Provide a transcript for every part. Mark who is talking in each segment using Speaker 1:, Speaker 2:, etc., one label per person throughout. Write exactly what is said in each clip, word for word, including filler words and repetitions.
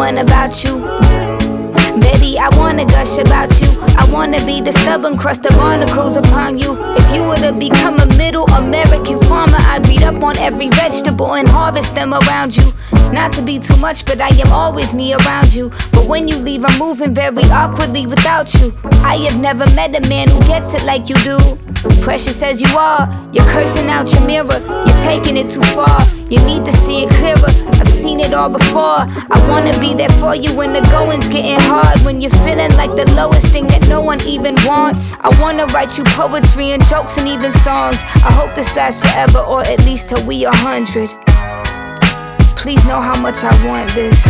Speaker 1: one about you. Baby, I wanna gush about you. I wanna be the stubborn crust of barnacles upon you. If you were to become a middle American farmer, I'd read up on every vegetable and harvest them around you. Not to be too much, but I am always me around you. But when you leave, I'm moving very awkwardly without you. I have never met a man who gets it like you do. Precious as you are, you're cursing out your mirror. You're taking it too far, you need to see it clearer. I've seen it all before. I wanna be there for you when the going's getting hard, when you're feeling like the lowest thing that no one even wants. I wanna write you poetry and jokes and even songs. I hope this lasts forever, or at least till we a hundred. Please know how much I want this.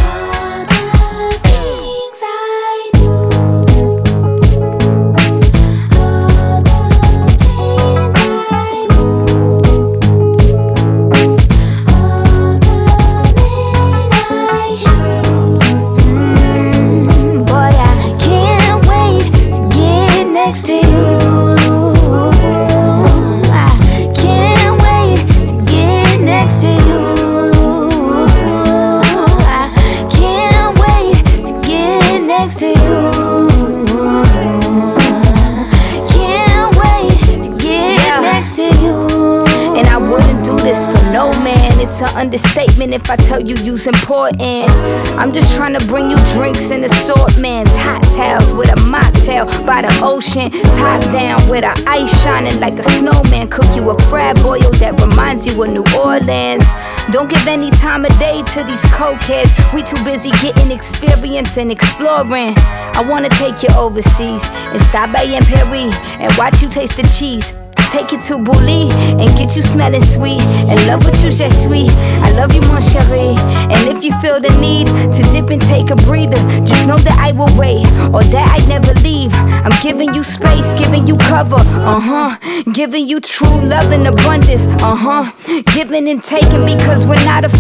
Speaker 1: It's an understatement if I tell you you's important. I'm just trying to bring you drinks and assortments, hot towels with a mocktail by the ocean, top down with our ice shining like a snowman. Cook you a crab boil that reminds you of New Orleans. Don't give any time of day to these cokeheads. We too busy getting experience and exploring. I wanna take you overseas and stop by in Paris and watch you taste the cheese. Take you to Bouli and get you smelling sweet, and love what you just sweet. I love you, mon chéri. And if you feel the need to dip and take a breather, just know that I will wait, or that I'd never leave. I'm giving you space, giving you cover, uh-huh. Giving you true love and abundance, uh-huh. Giving and taking because we're not